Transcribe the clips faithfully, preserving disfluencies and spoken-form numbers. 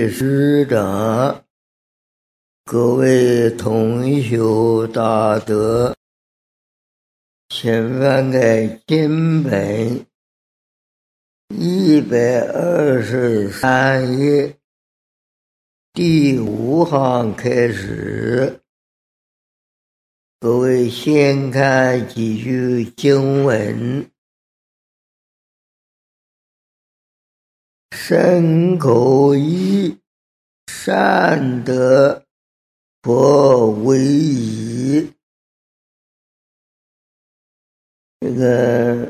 位师长，各位同修大德，请翻开经本一百二十三页第五行开始。各位先看几句经文：身口意善得佛为宜。这个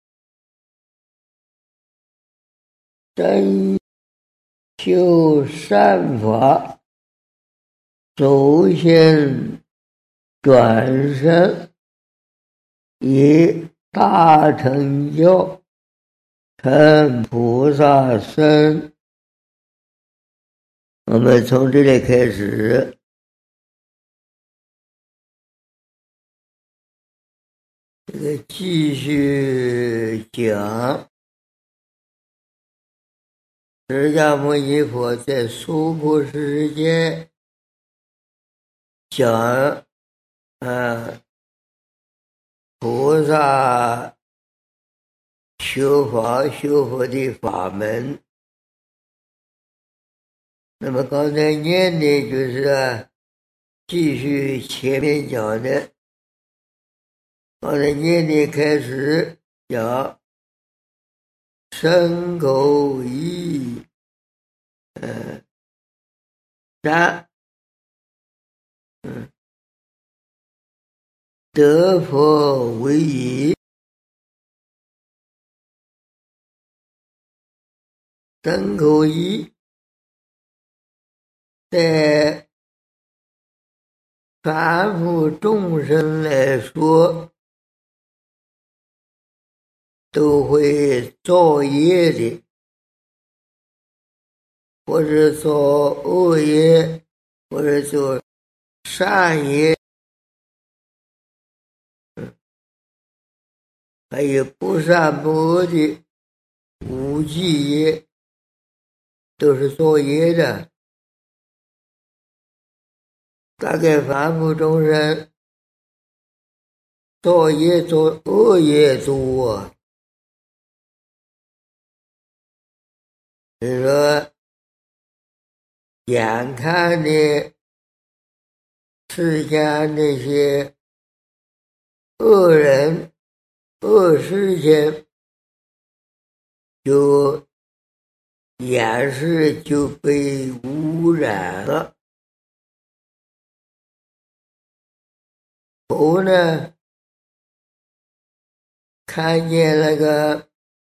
真修善法，首先转身以大成就成菩萨身。我们从这里开始，这个继续讲释迦牟尼佛在娑婆世界讲啊菩萨修法修佛的法门。那么刚才念的就是啊继续前面讲的，刚才念的开始讲身口意嗯善嗯得佛为宜。身口意在凡夫众生来说都会造业的，或者做恶业，或者做善业，还有不善不恶的无记业，都是造业的。大概凡夫众生造业做恶业多，比如说眼看的世间那些恶人恶事情，就眼视就被污染了。头呢看见那个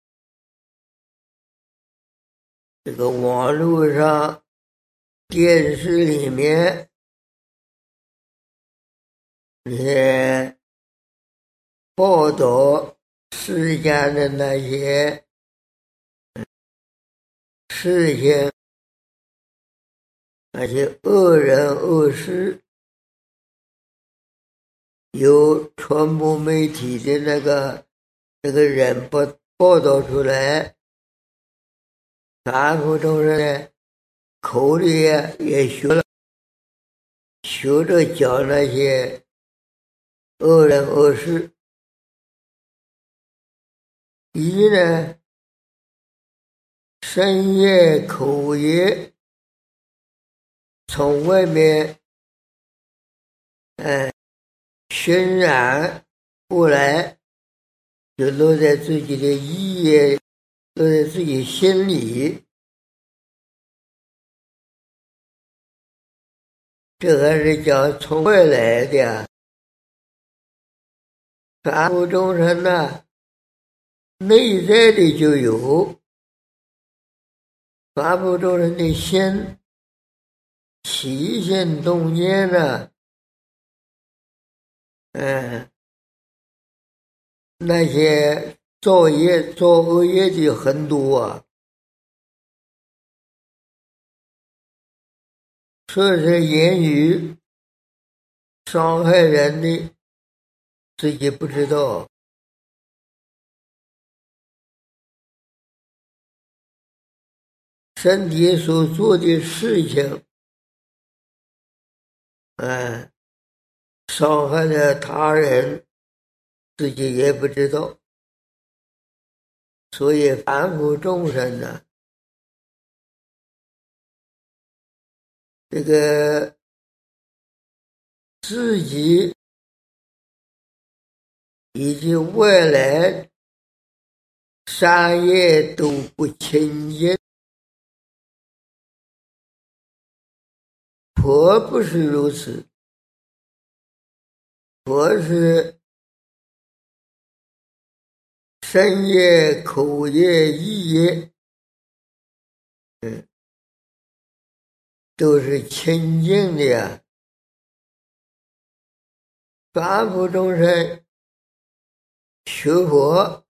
这个网络上电视里面也报道世间的那些事情，那些恶人恶事，由传播媒体的那个那个人报报道出来，凡夫众生呢口里也学了学着讲那些恶人恶事。一呢身业口业从外面哎渲染过来，就落在自己的意业，落在自己心里。这还是讲从外来的。凡夫众生呢内在的就有，凡夫众生的心起心动念呢，嗯，那些造业造恶业的很多啊，说是言语伤害人的，自己不知道。 身体所做的事情，嗯，伤害了他人，自己也不知道。所以凡夫众生呢，这个自己以及外来善业都不清净。佛不是如此，佛是身业、口业、意业，嗯，都是清净的呀。凡夫众生学佛，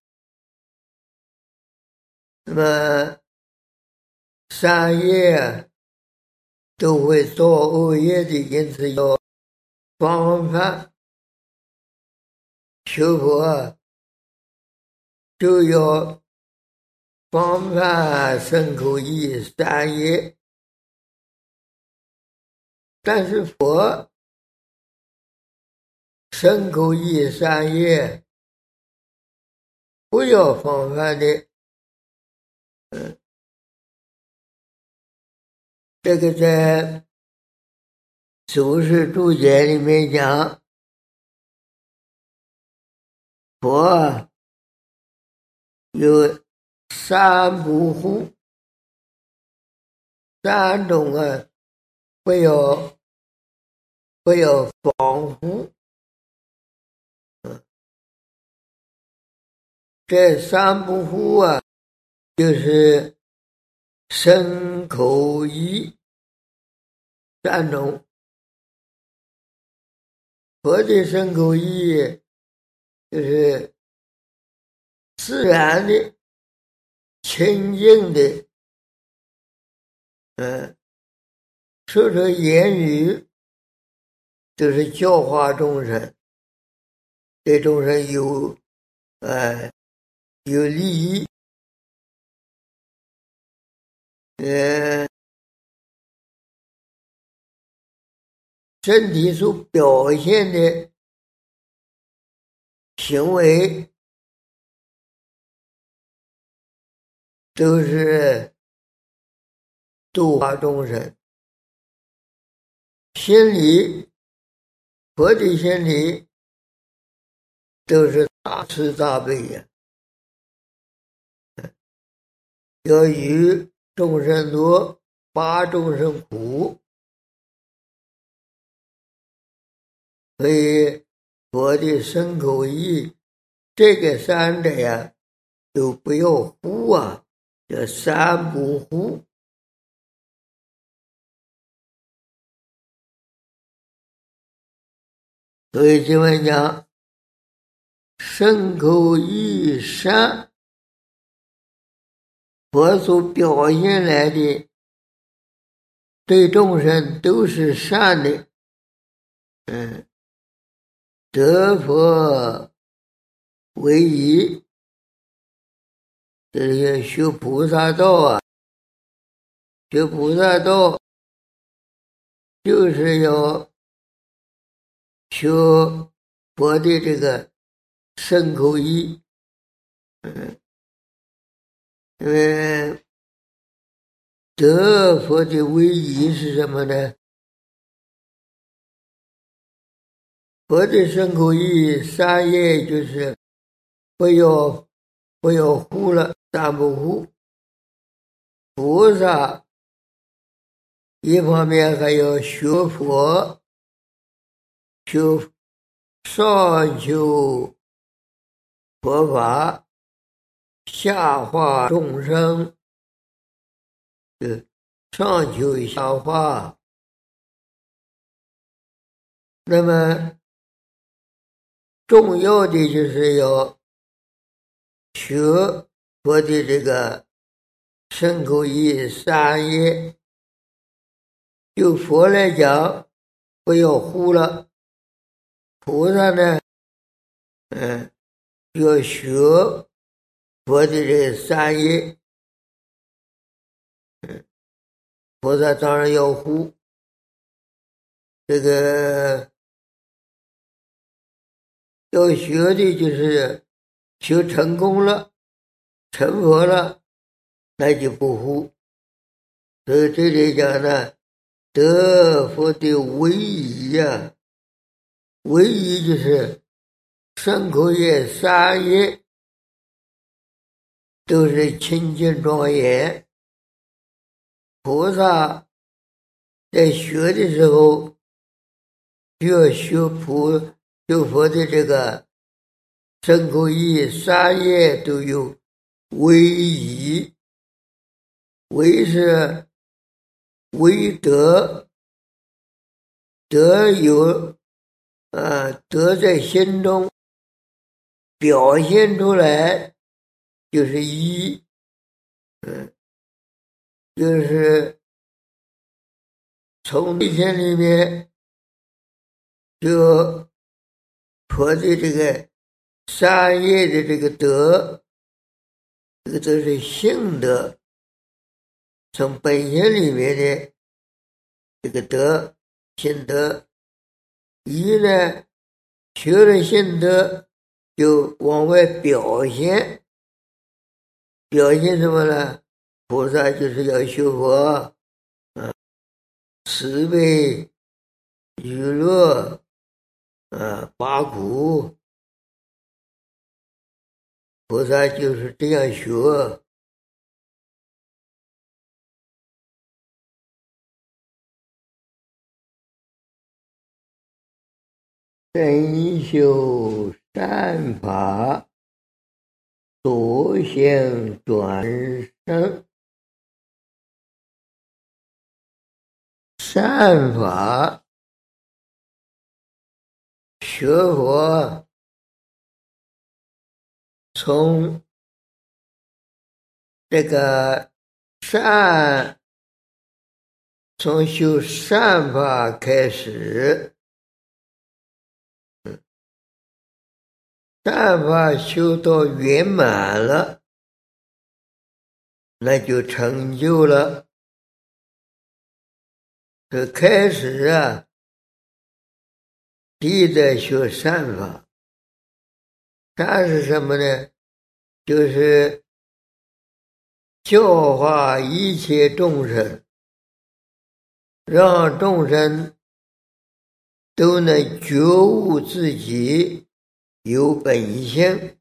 那么善业都会做恶业的，因此要防范。学佛就要防范身口意三业，但是佛身口意三业不要防范的，嗯，这个在祖师注解里面讲，佛有三不护，三种啊，不要不要防护。嗯，这三不护啊，就是身口意三种。佛的身口意就是自然的、清净的，嗯，说说言语都是教化众生，对众生有呃有利益，呃，身体所表现的行为都是度化众生，心理佛的心理都是大慈大悲呀，要与众生乐，拔众生苦。所以佛的身口意这个三者呀，都不要护啊，叫三不护。所以经文讲，身口意善，佛所表现来的对众生都是善的，嗯，得佛为宜，这些学菩萨道啊，学菩萨道就是要学佛的这个身口意，嗯，因为得佛的为宜是什么呢？佛的身口意三业就是不要不要护了，三不护。菩萨一方面还要学佛，学上求佛法，下化众生，是上求下化。那么重要的就是要学佛的这个身口意三业。就佛来讲，不要护了。菩萨呢，嗯，要学佛的这三业。 菩萨当然要护，这个要学的就是修成功了，成佛了，那就不护。所以这里讲呢，得佛的唯一啊，唯一就是身口业三业都是清净庄严。菩萨在学的时候，就要学菩学佛的这个身口意三业都有唯一，唯是唯德，德有啊，德在心中表现出来就是一，嗯，就是从内心里面就佛的这个三业的这个德，这个都是性德，从本心里面的这个德性德，一呢学了性德就往外表现，表现什么呢？菩萨就是要学佛，啊，慈悲、娱乐，啊，拔苦，菩萨就是这样学。真修善法，所现转生。善法学佛，从这个善，从修善法开始，善法修到圆满了，那就成就了。这开始啊，必在学善法。善是什么呢？就是教化一切众生，让众生都能觉悟自己有本性，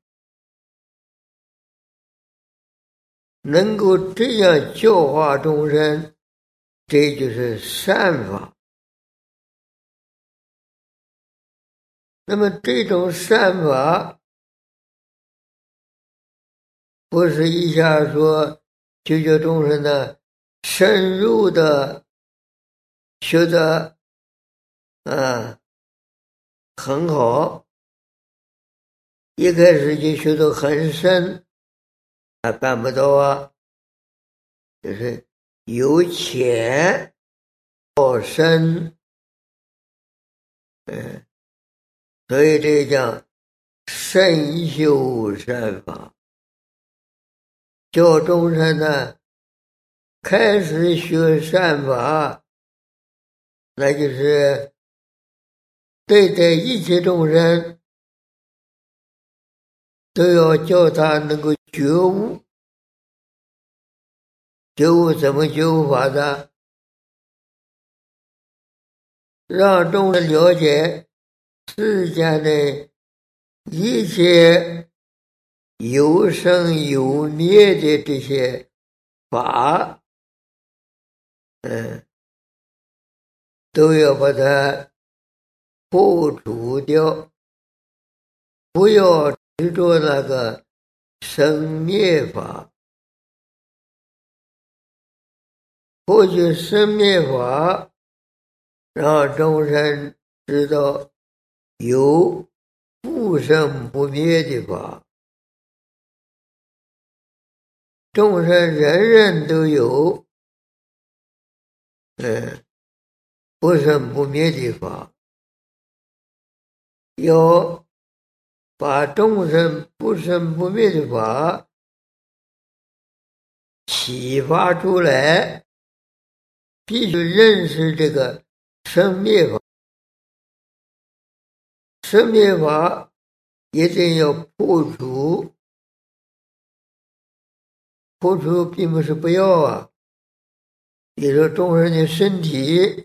能够这样教化众生，这就是善法。那么这种善法，不是一下说救救众生的，深入的学的啊很好，一开始就学得很深，还办不到啊，就是由浅到深，嗯，所以这叫深修善法。教众生呢，开始学善法，那就是对待一切众生都要叫他能够觉悟。觉悟怎么觉悟法的？让众生了解世间的一切有生有灭的这些法，嗯，都要把它破除掉，不要执着那个生灭法。破去生灭法，让众生知道有不生不灭的法。众生人人都有嗯，不生不灭的法，要把众生不生不灭的法启发出来，必须认识这个生灭法。生灭法一定要破除，破除并不是不要啊。比如说众生的身体，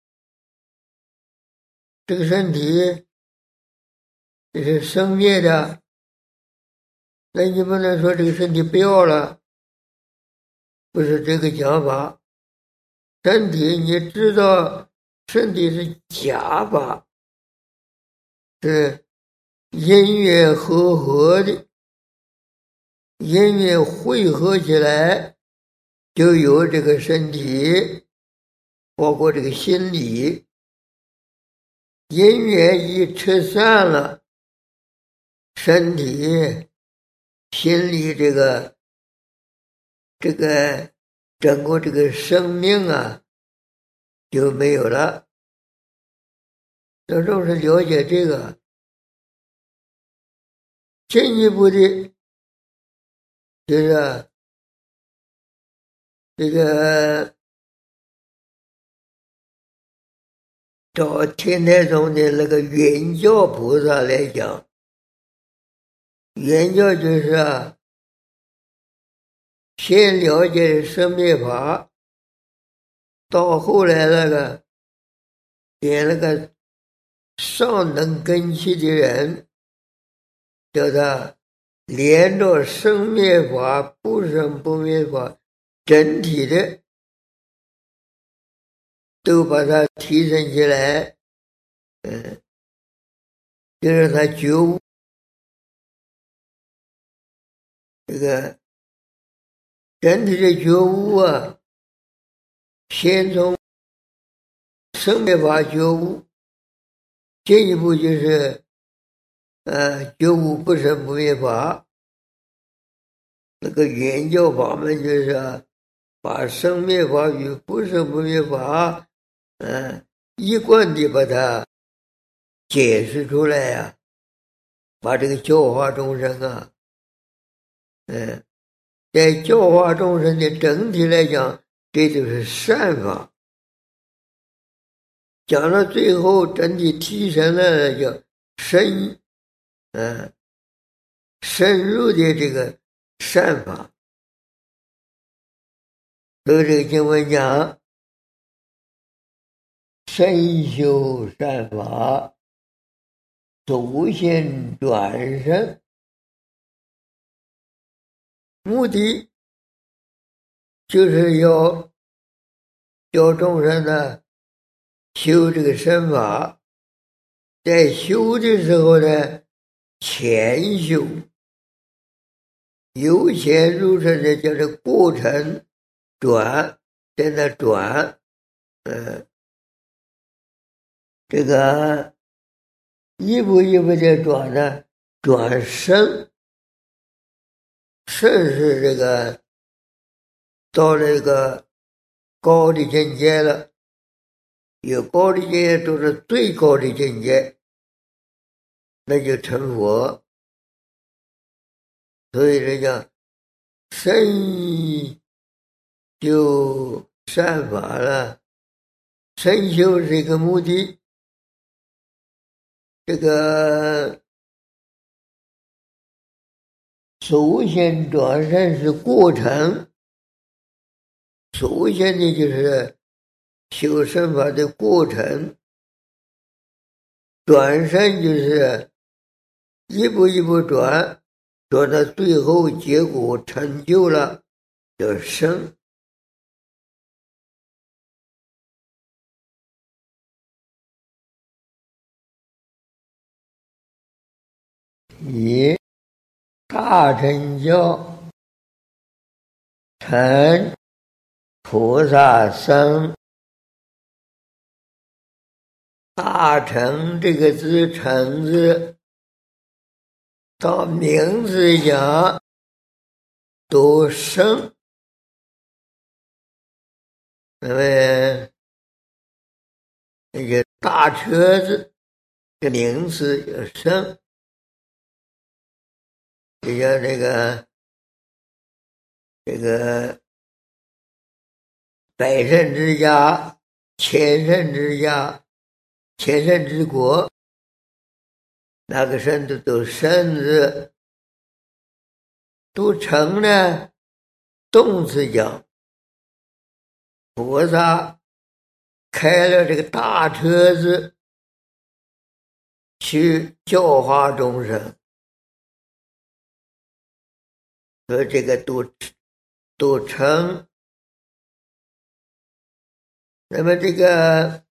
这个身体这是生灭的，那你不能说这个身体不要了，不是这个讲法。身体你知道身体是假法，是因缘和合的，因缘汇合起来就有这个身体，包括这个心理。因缘一拆散了，身体心理这个这个整个这个生命啊就没有了。这都是了解这个，进一步的就是这个照天台宗的那个圆教菩萨来讲，圆教就是啊，先了解生灭法，到后来那个给那个上能根器的人，叫他连着生灭法、不生不灭法，整体的都把它提升起来，嗯，就让他觉悟这个整体的觉悟啊，先从生灭法觉悟，进一步就是呃觉悟不生不灭法。那个圆教法门就是啊，把生灭法与不生不灭法，嗯、呃，一贯的把它解释出来呀、啊，把这个教化众生啊，嗯、呃，在教化众生的整体来讲，这就是善法。讲到最后，整体提升了叫深，嗯、呃，深入的这个善法。所以这个经文讲，深修善法，走现转生，目的就是要教众生呢修这个身法，在修的时候呢，潜修，由浅入深的叫做过程转，在那转，嗯，这个一步一步的转呢，转深，深是这个到了一个高的境界了，有高的境界都是最高的境界，那就成佛。所以人讲深修善法了，深修是一个目的，这个首先转生是过程，首先的就是修身法的过程，转生就是一步一步转，转到最后结果成就了，叫生。以大乘教成菩萨生，大乘这个字，乘字到名字讲都生，那么那个大车子的名词叫生，就像这个这个百善之家、千善之家、千善之国，那个善都都善字，都成呢动词讲，菩萨开了这个大车子去教化众生，所以这个都都成。那么这个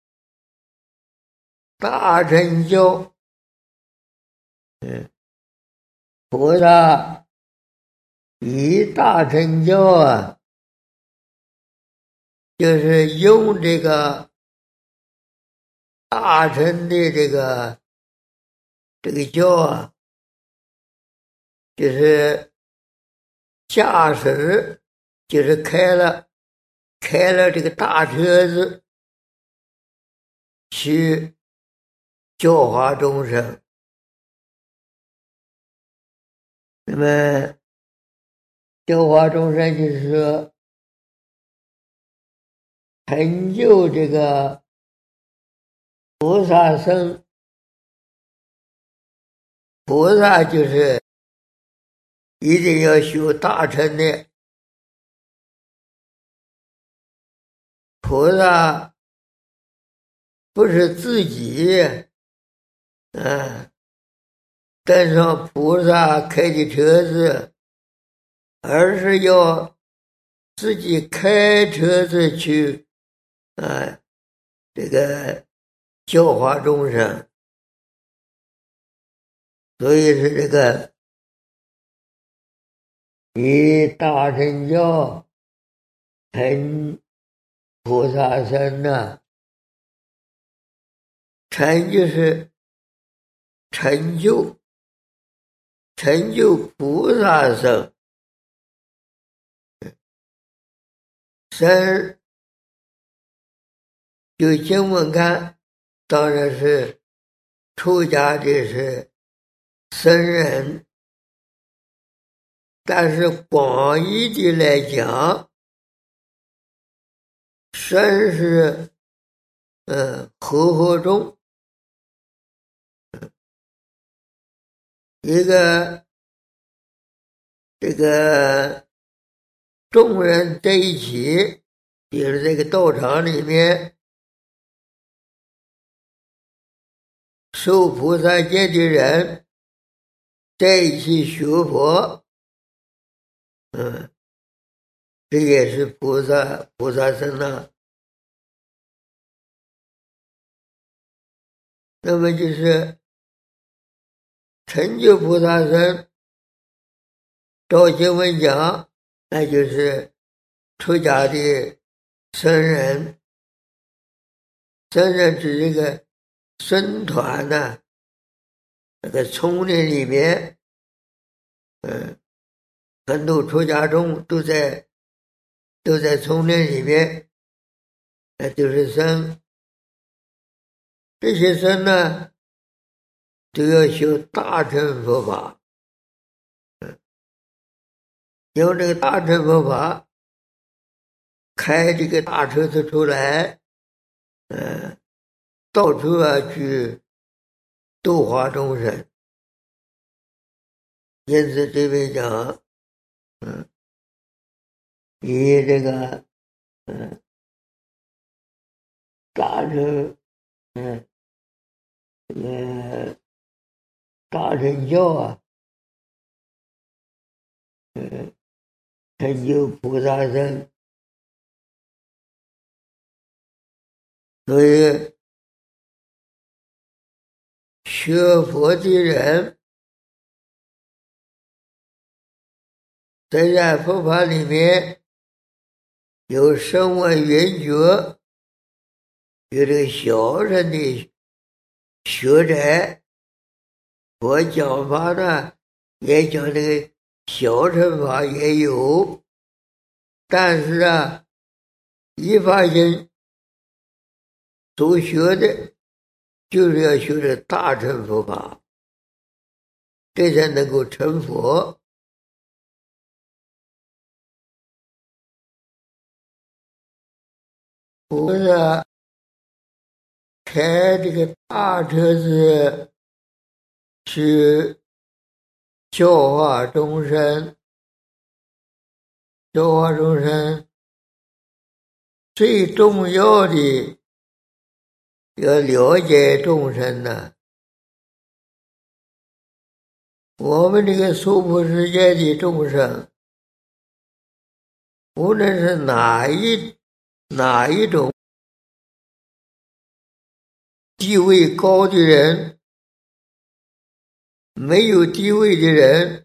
大乘教，嗯，菩萨以大乘教啊，就是用这个大乘的这个这个教啊，就是驾驶，就是开了开了这个大车子去教化众生。那么教化众生就是说成就这个菩萨身，菩萨就是一定要修大乘的，菩萨不是自己啊登上菩萨开的车子，而是要自己开车子去啊这个教化众生。所以是这个以大乘教成菩萨身呢，成就是成就成就菩萨身，身就经文看，当然是出家的是僧人，但是广义的来讲，身是嗯和合众，一个这个众人在一起，比如这个道场里面受菩萨戒的人在一起学佛，嗯，这也是菩萨菩萨身呢。那么就是成就菩萨身，照经文讲，那就是出家的僧人。僧人指这个僧团呢，那个丛林里面，嗯，很多出家众都在都在丛林里面，那就是僧。这些僧呢，都要修大乘佛法，嗯，用这个大乘佛法开这个大车子出来，嗯，到处啊去度化众生。因此这边讲，嗯，以这个嗯大乘嗯呃大乘教啊，嗯，成就菩萨身。所以学佛的人在在佛法里面有声闻缘觉，有这个小乘的学者，佛讲法呢也讲这个小乘法也有，但是啊，一发现所学的就是要学的大乘佛法，这才能够成佛。 菩萨开这个大车子去教化众生，教化众生最重要的要了解众生呢。我们这个娑婆世界的众生，无论是哪一哪一种地位高的人，没有地位的人，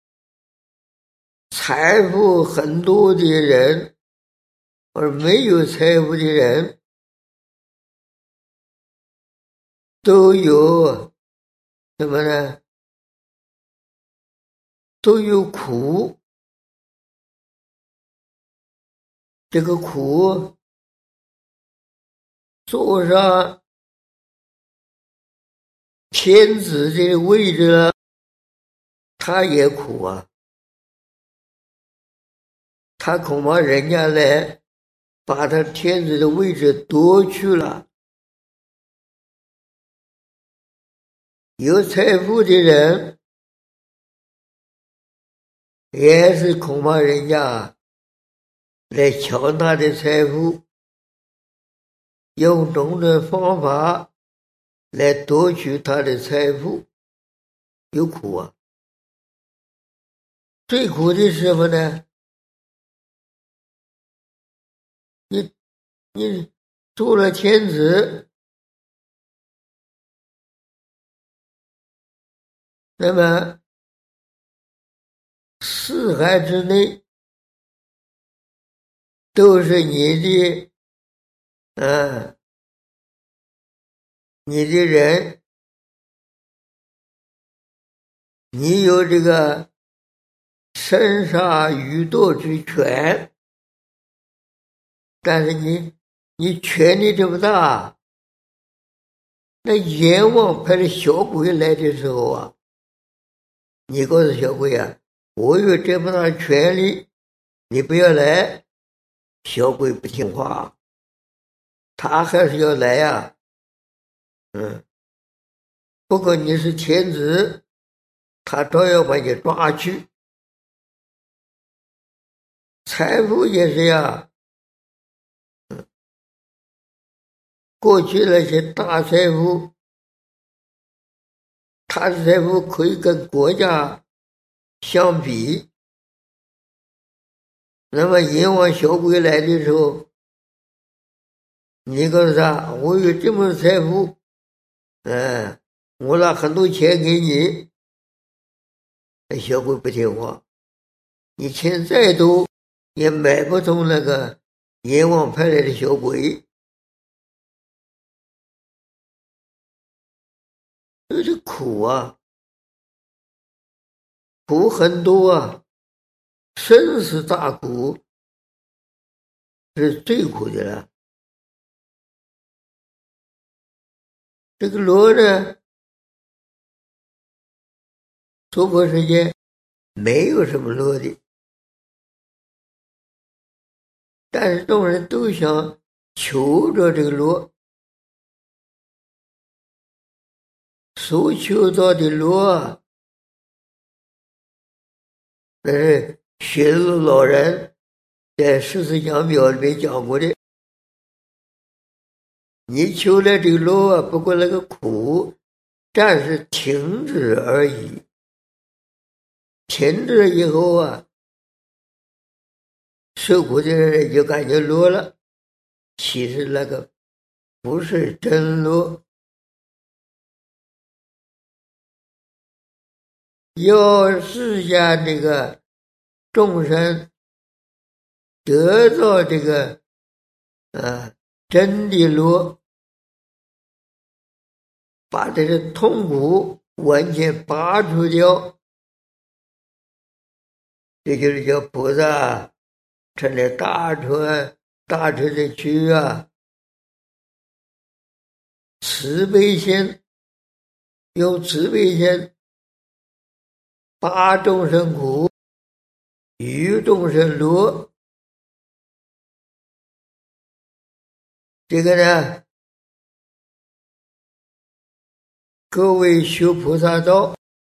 财富很多的人，而没有财富的人，都有什么呢？都有苦。这个苦坐上天子的位置了，他也苦啊，他恐怕人家来把他天子的位置夺去了。有财富的人也是恐怕人家来抢他的财富，用种种方法来夺取他的财富，有苦啊。最苦的是什么呢？你你做了天子，那么四海之内都是你的，嗯，你的人，你有这个生杀予夺之权，但是你你权力这么大，那阎王派的小鬼来的时候啊，你告诉小鬼啊，我有这么大权力，你不要来，小鬼不听话，他还是要来呀、啊。嗯，不过你是天子，他照样把你抓去。财富也是呀，嗯，过去那些大财富，他的财富可以跟国家相比，那么阎王小鬼来的时候，你告诉他，我有这么多财富，嗯，我拿很多钱给你，小鬼不听话，你钱再多也买不通那个阎王派来的小鬼。这是苦啊，苦很多啊，生死大苦是最苦的了。这个罗呢，娑婆世界没有什么罗的，但是众人都想求着这个罗，所求到的罗啊，那是学儒老人在《十四讲表》里面讲过的。你求来这个罗啊，不过那个苦暂时停止而已，停止以后啊，受苦的人就感觉罗了，其实那个不是真罗。要是下这个众生得到这个啊真的罗，把这个痛苦完全拔除掉，这就是叫菩萨成了大车大车的区啊，慈悲心，用慈悲心拔众生苦，与众生乐。 这个呢，各位修菩萨道，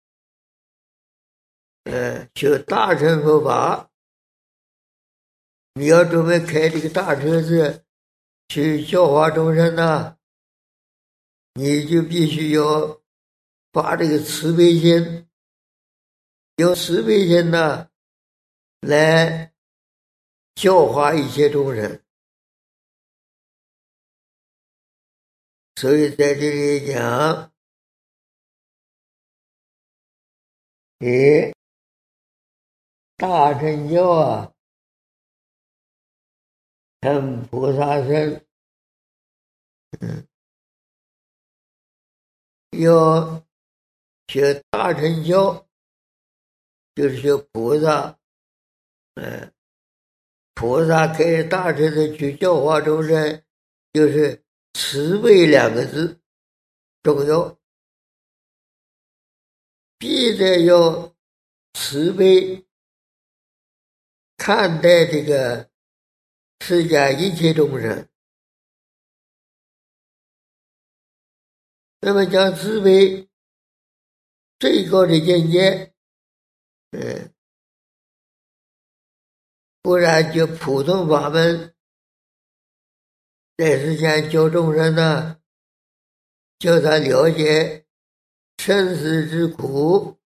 呃，修大乘佛法，你要准备开这个大车子去教化众生呢，你就必须要把这个慈悲心，用慈悲心呢来教化一切众生。所以在这里讲，你大乘教啊，成菩萨身，嗯，要学大乘教，就是学菩萨，嗯，菩萨开大乘的去教化众生，就是慈悲两个字重要，必得要慈悲看待这个世间一切众生。那么讲慈悲最高的境界，嗯，不然就普通法门在世间教众生呢，叫他了解生死之苦，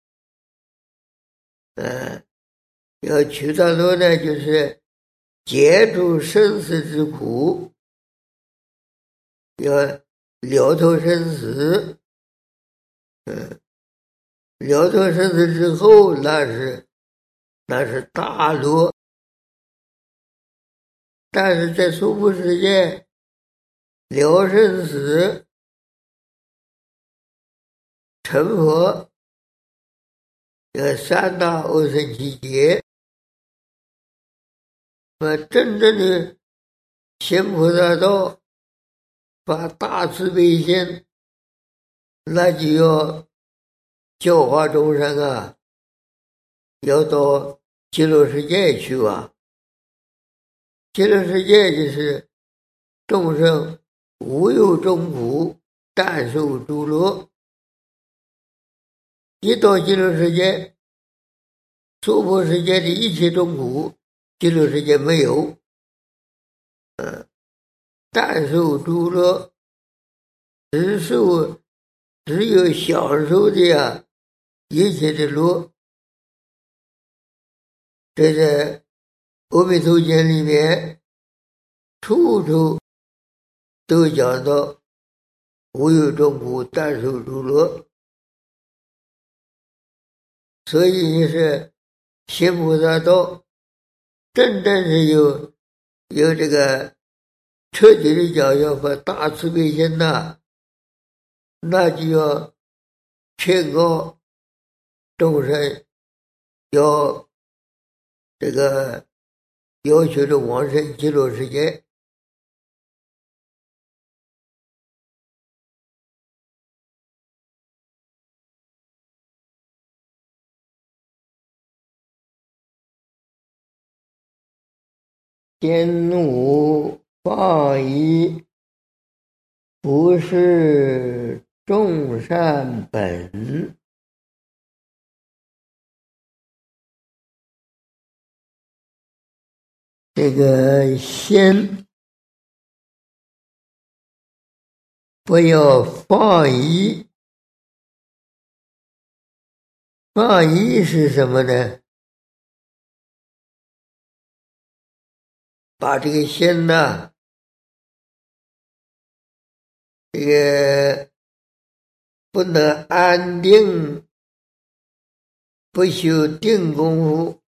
嗯，要取他路呢，就是解除生死之苦，要了脱生死，嗯，了脱生死之后，那是那是大乐。但是在娑婆世界了生死成佛，有三大阿僧祇劫。那么真正的行菩萨道，发大慈悲心，那就要教化众生啊，要到极乐世界去啊。极乐世界就是众生无有众苦，但受诸乐。一到极乐世界，娑婆世界的一切众苦，极乐世界没有，嗯，但受诸乐，只受只有享受的呀一切的乐。这在阿弥陀经里面处处都讲到无有众苦，但受诸乐。所以是行菩萨道，真正是有有这个彻底的讲要和大慈悲心呐，那就要劝告众生要这个要求的往生极乐世界。迁怒放逸，不是众善本。这个心不要放逸，放逸是什么呢？把这个心呢，这个不能安定，不修定功夫，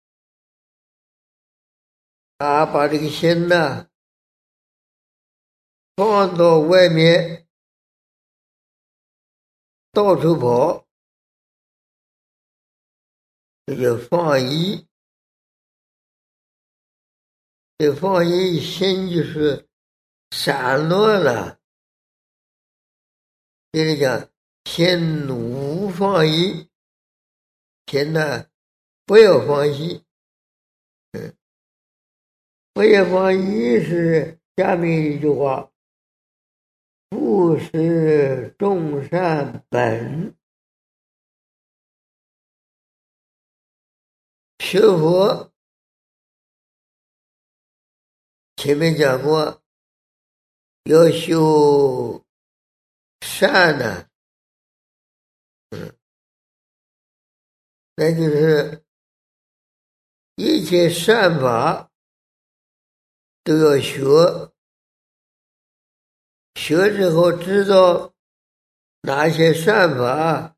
啊，把这个心呢放到外面到处跑，这叫放逸。这放逸心就是散乱了。这里讲心无放逸，心呢不要放逸，嗯，不要放逸是下面一句话：布施众善本。学佛前面讲过，要修善呢，嗯，那就是一切善法都要学，学之后知道哪些善法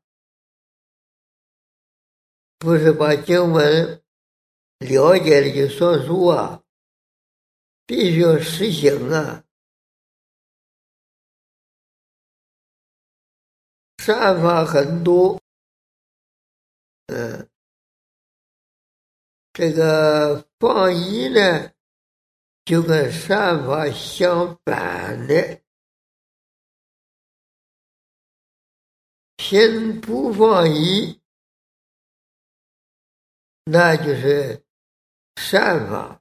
不是把经文了解了就算数啊，必须要实行啊。善法很多，嗯，这个放逸呢，就跟善法相反的。先不放逸，那就是善法，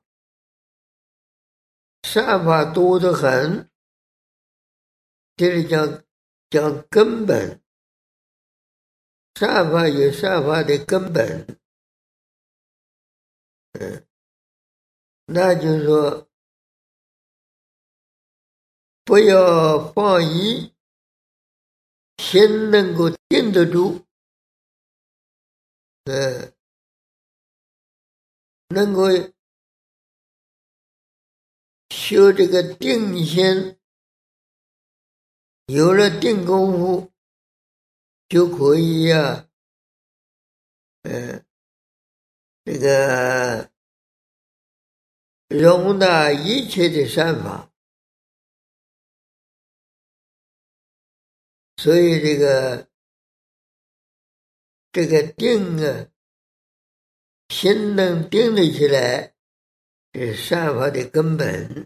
善法多得很。这里讲讲根本，善法有善法的根本，嗯，那就是说不要放逸，先能够定得住，嗯，能够修这个定心，有了定功夫就可以呀、啊，嗯，这个容纳一切的善法。所以这个这个定啊，心能定得起来，是善法的根本。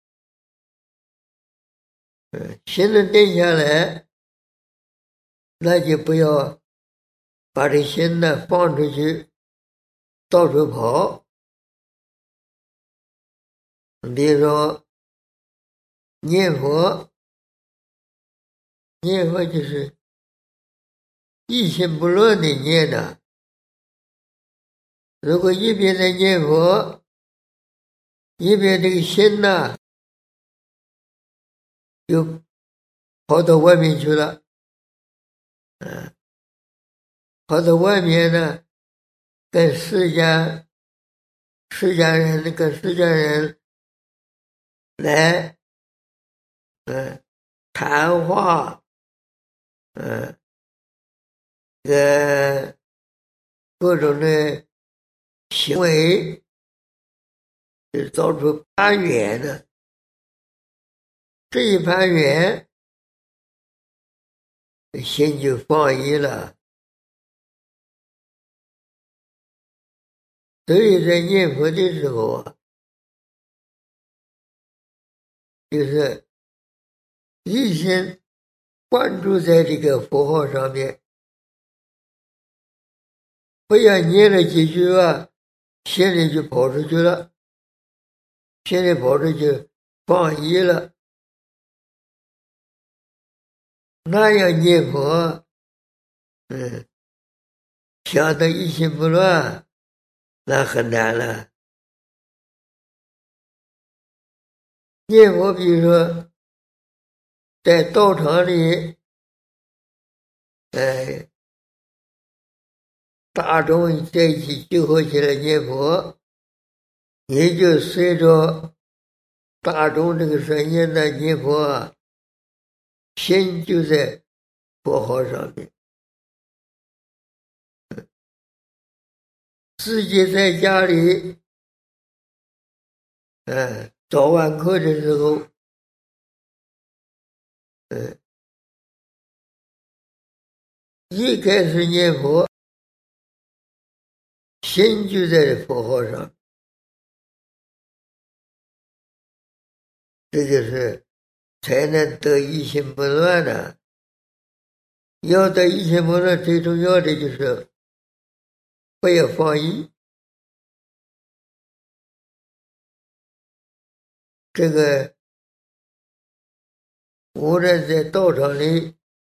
嗯，心能定下来，那就不要把这心呢放出去，到处跑。比如说念佛，念佛就是一心不乱的念呐。如果一边在念佛，一边这个心呐又跑到外面去了，嗯，跑到外面呢，跟世家世家人跟世家人来，嗯，谈话，嗯，这个各种的行为，就造出攀缘的。这一攀缘，心就放逸了。所以在念佛的时候啊，就是一心关注在这个佛号上面，不要念了几句啊，心里就跑出去了，心里跑出去放逸了。那样念佛，嗯，想得一心不乱，那很难了。念佛，比如说在道场里，哎，大众在一起聚合起来念佛，也就随着大众这个声音的念佛，心就在佛号上面。自己在家里，嗯，早晚课的时候，嗯，一开始念佛，心就在佛号上，这就是才能得一心不乱的。要得一心不乱，最重要的就是不要放逸。这个无论在道场里，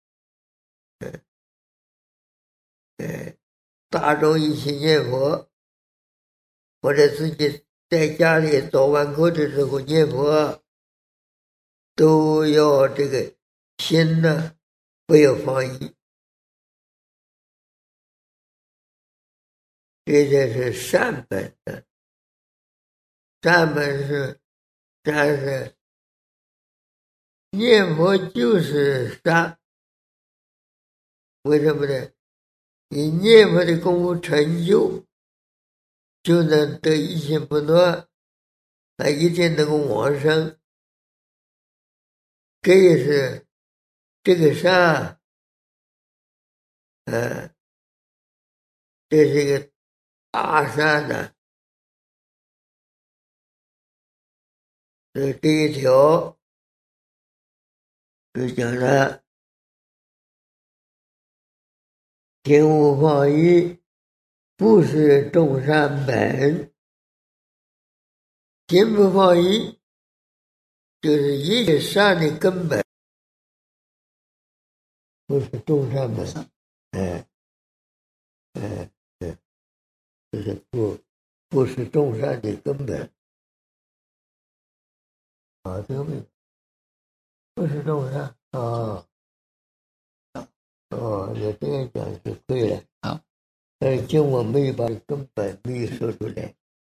呃，大众一起念佛，或者自己在家里早晚课的时候念佛，都要这个心呢不要放逸，这就是善本的。善本是善是念佛就是善，为什么呢？你念佛的功夫成就，就能得一心不乱，啊，一定能够往生。这也是这个善，呃，这是一个大善呢。这这一条就讲了心无放逸，不是众善本。心不放逸，就是一切善的根本，不是众善本。哎哎哎，就是不不是众善的根本。啊，这个没有，不是众善啊。哦，你这样讲是对了。 好， 但是经文没有把根本没有说出来。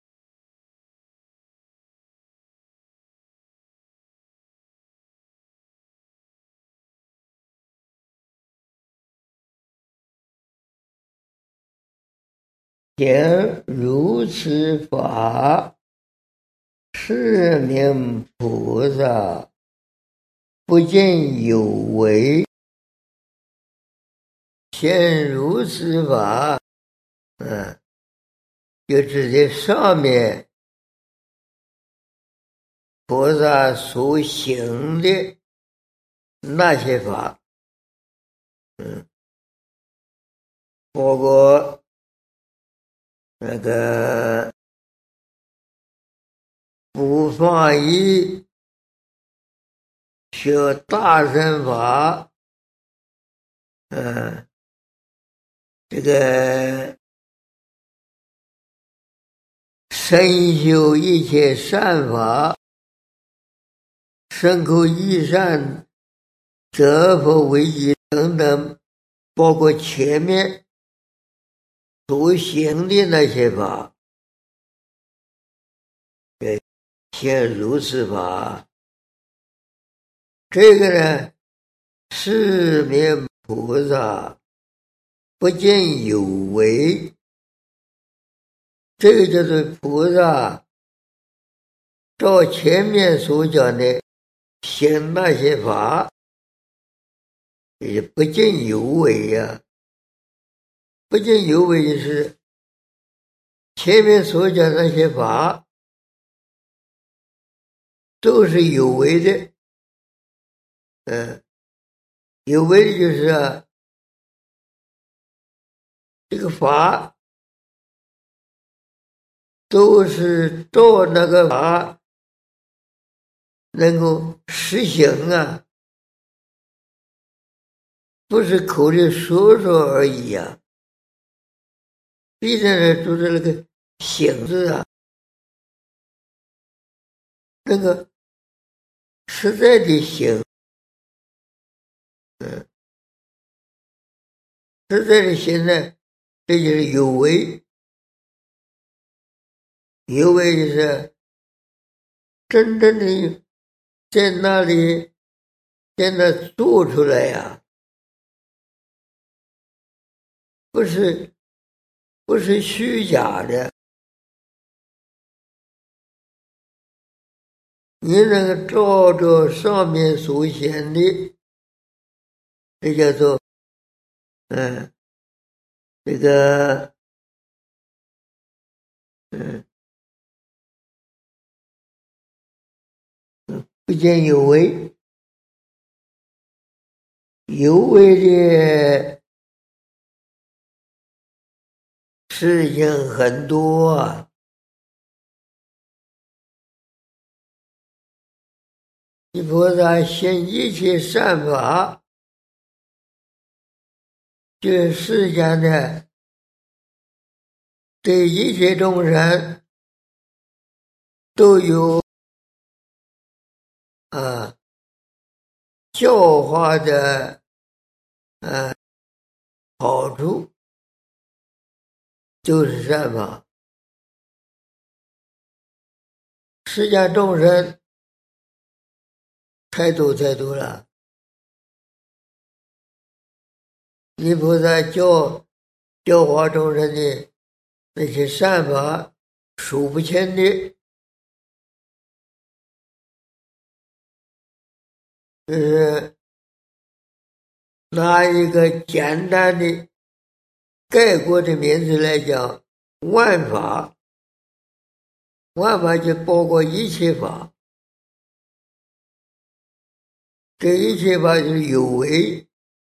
见如此法，是名菩萨，不见有为。见如此法，嗯，就指的上面菩萨所行的那些法，嗯，包括那个不放逸、修大乘法，嗯，这个深修一切善法，身口意善，则佛为义等等，包括前面所行的那些法，对，现如此法，这个呢，是名菩萨，不见有为。这个就是菩萨照前面所讲的行那些法，也不见有为呀、啊。不见有为就是前面所讲那些法都是有为的，嗯，有为的就是啊，这个法都是照那个法能够实行啊，不是口里说说而已啊。必然是就是那个行字啊，那个实在的行，嗯，实在的行呢，这就是有为。有为就是真正的在那里在那做出来呀、啊，不是不是虚假的。你那个照着上面所显的，这叫做嗯，这个嗯，不见有为。有为的事情很多啊， 你菩萨行一切善法，就是世间的对一切众生都有啊教化的啊好处，就是善法。世间众生太多太多了，你菩萨教教化众生的那些善法数不清的，就是拿一个简单的概括的名字来讲，万法，万法就包括一切法，这一切法就是有为。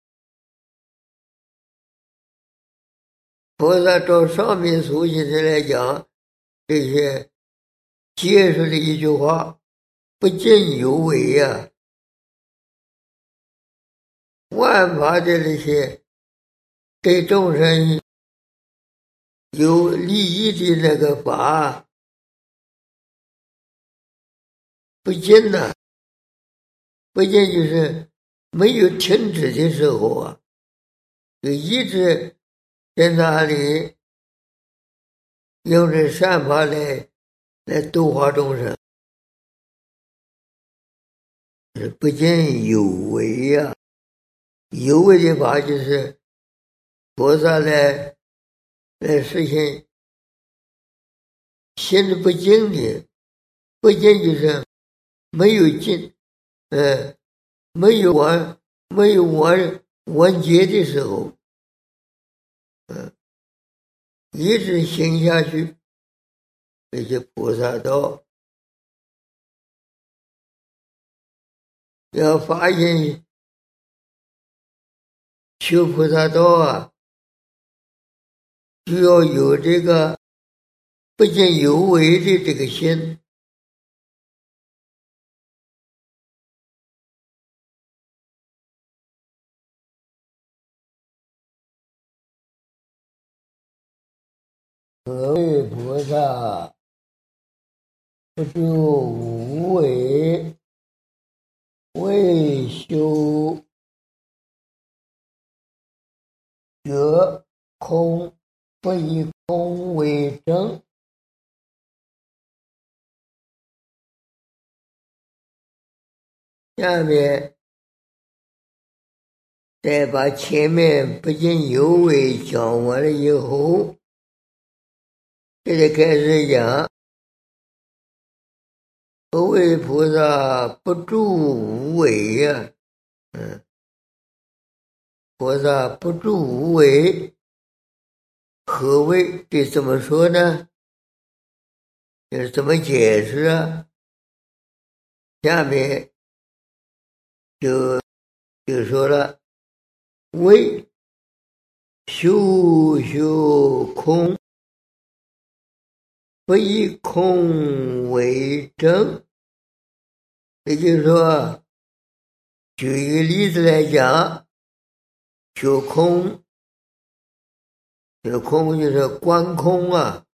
菩萨照上面所写的来讲，这些结束的一句话，不尽有为呀、啊。万法的那些对众生有利益的那个法，不尽呐、啊，不尽就是没有停止的时候啊，就一直在那里用这善法来来度化众生，不尽有为呀、啊。有为的法就是菩萨来来实现心是不净的，不净就是没有净，呃，没有完没有完完结的时候，嗯、呃，一直行下去，这些菩萨道。要发现修菩萨道啊，就要有这个不尽有为的这个心。何谓菩萨不住无为，为修觉空，不以空为真。下面再把前面不尽有为讲完了以后，现在开始讲何谓菩萨不住无为呀、啊？嗯，菩萨不住无为，何谓？这怎么说呢？就是怎么解释啊？下面就就说了，为修修空，不以空为真。也就是说，举一个例子来讲，修空，修空就是观空啊。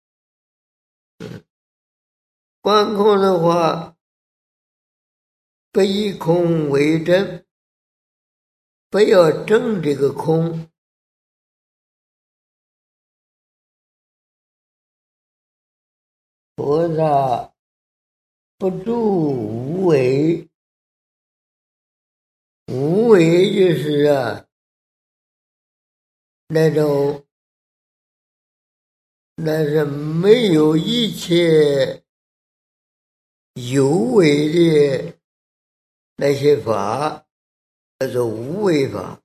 观空的话，不以空为真，不要证这个空。菩萨不住无为，无为就是啊，那种那是没有一切有为的那些法，叫做无为法。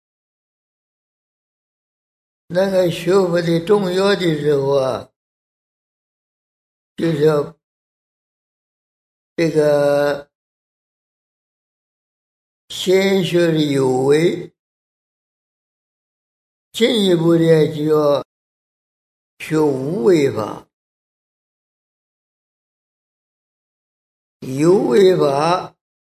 那个学佛的重要的时候啊，就是要这个先学的有为，进一步的就要学无为法。有为法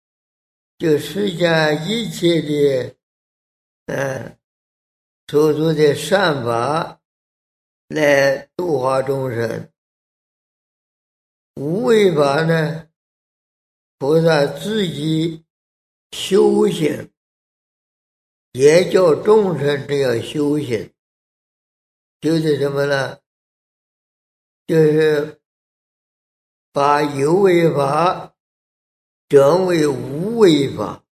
就释迦一切的嗯所做的善法来度化众生。无为法呢，菩萨自己修行，也叫众生这样修行。就是什么呢？就是把有为法转为无为法。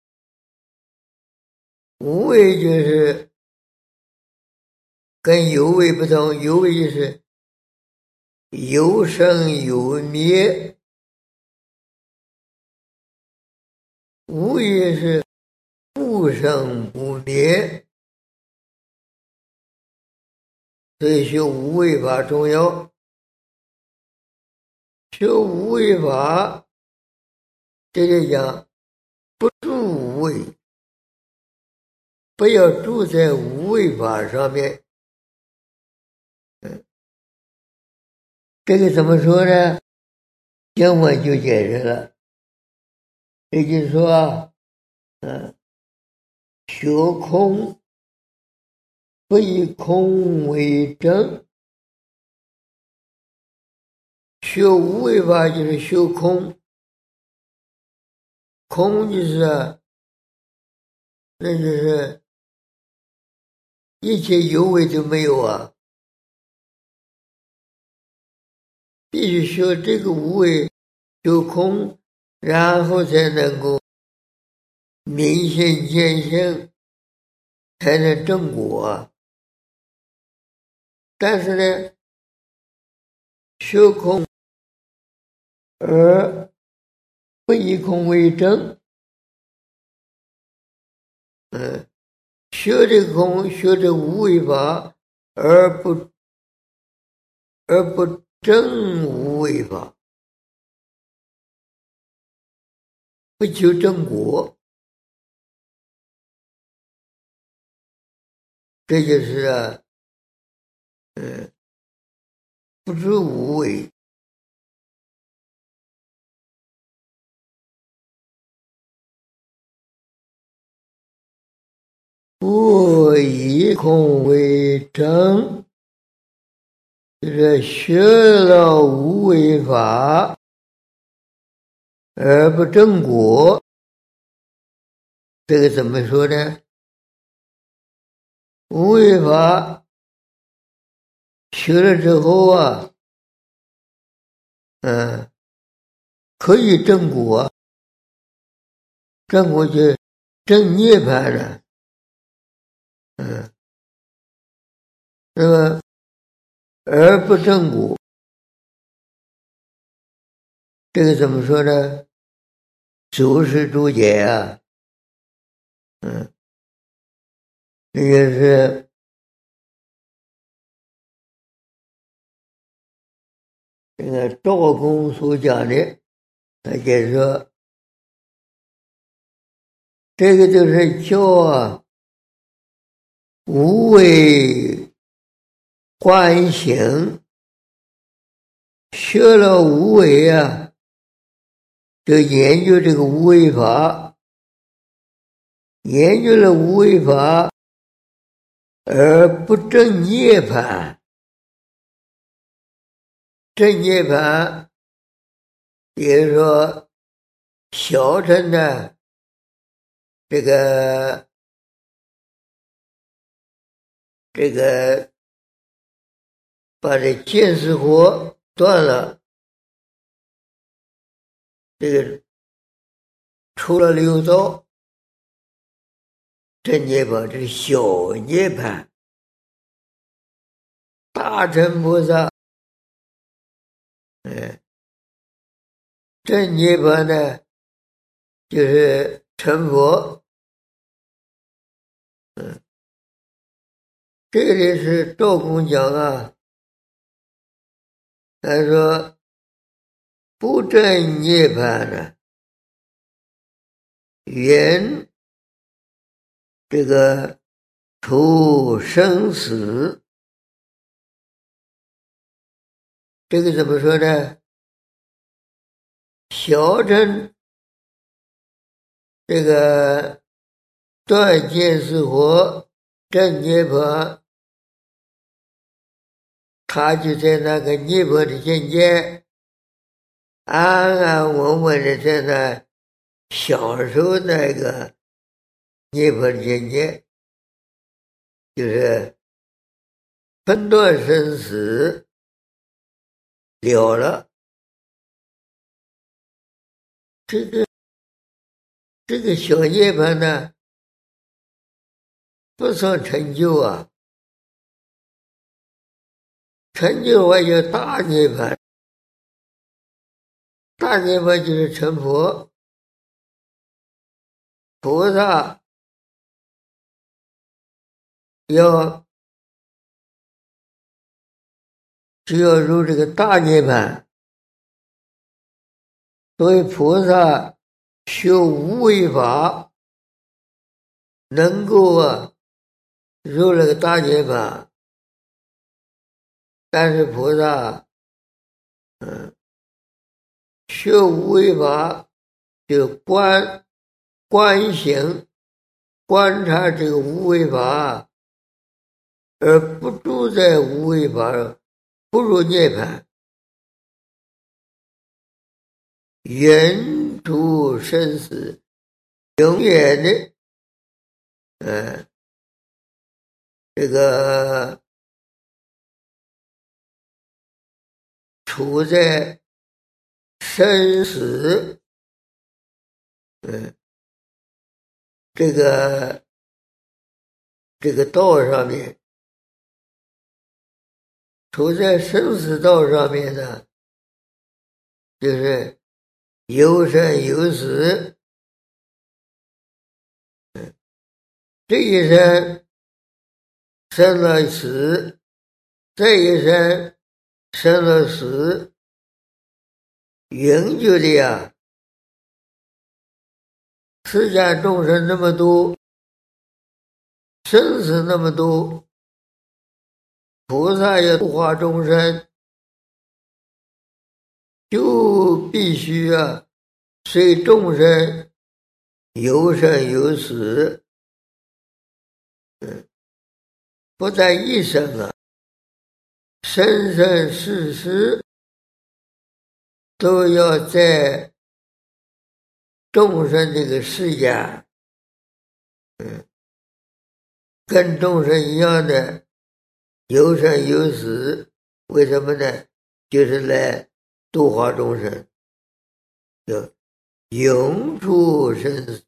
无为就是跟有为不同，有为就是有生有灭，无为是不生不灭。所以学无为法重要。学无为法，这里讲不住无为，不要住在无为法上面。嗯，这个怎么说呢？经文就解释了。也就是说，嗯，学空不以空为正。学无为法就是学空，空就是啊，那就是一切有为都没有啊。必须学这个无为，学空，然后才能够明心见性，才能正果。但是呢，学空而不以空为正，嗯，学这个空，学这无为法，而不而不正无为法，不求正果，这就是啊，嗯，不知无为。不以空为正，就是学了无为法而不正果。这个怎么说呢？无为法学了之后啊，嗯，可以正果，正果就正涅槃了，嗯，那么而不正果，这个怎么说呢？祖师注解啊，嗯，这个是这个赵公所讲的，他解说这个就是叫啊无为观行，学了无为啊，就研究这个无为法，研究了无为法而不证涅槃。证涅槃也就是说小乘的这个这个把这见识火断了，这个出了六道，这涅槃这是小涅槃。大乘菩萨，嗯，这涅槃呢就是成佛。嗯，这里是赵公讲啊，他说不证涅槃呢，缘这个除生死。这个怎么说呢？小乘这个断见是佛正涅槃，他就在那个涅槃的境界安安稳稳的在那享受那个涅槃的境界，就是分断生死了了。这个这个小涅槃呢，不算成就啊，成就还有大涅槃，大涅槃就是成佛。菩萨要只要入这个大涅槃，所以菩萨学无为法，能够啊入了个大涅槃。但是菩萨嗯学无为法，就观观行观察这个无为法，而不住在无为法，不入涅槃，远除生死，永远的呃这个处在生死嗯这个这个道上面，处在生死道上面呢，就是有生有死。这一生生了死，这一生生了死，永久的呀。世间众生那么多，生死那么多，菩萨要度化众生，就必须啊随众生有生有死。嗯，不但一生啊，生生世世都要在众生这个世界，嗯，跟众生一样的有生有死。为什么呢？就是来度化众生，就永除生死，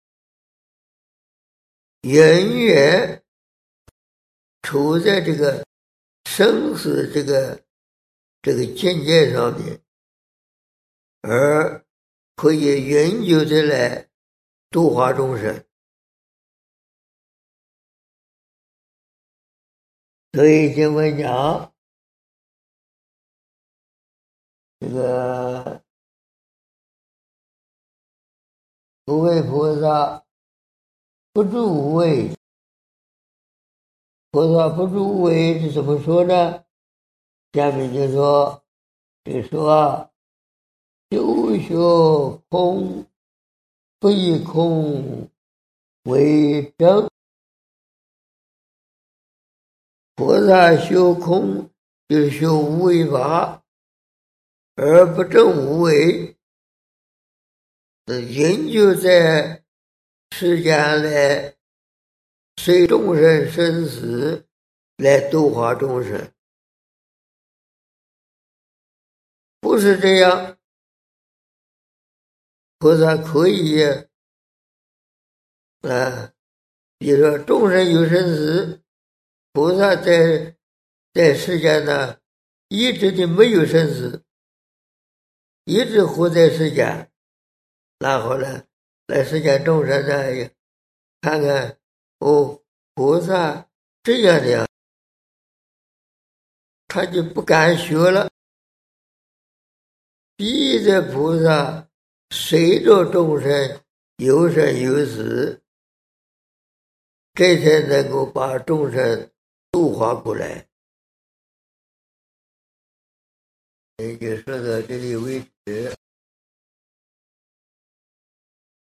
永远处在这个生死这个这个境界上面，而可以永久的来度化众生。所以经文讲，这个无为菩萨不住无为，菩萨不住无为是怎么说呢？下面就说，就说修学空，不以空为正。菩萨修空就是修无为法，而不证无为，仍旧在世间来随众生生死来度化众生。不是这样，菩萨可以啊，比如说众生有生死，菩萨在在世间呢一直的没有生死，一直活在世间，然后呢来世间众生呢看看哦，菩萨这样的，他就不敢学了，逼着菩萨随着众生有生有死，这才能够把众生度化过来。也就说到这里为止。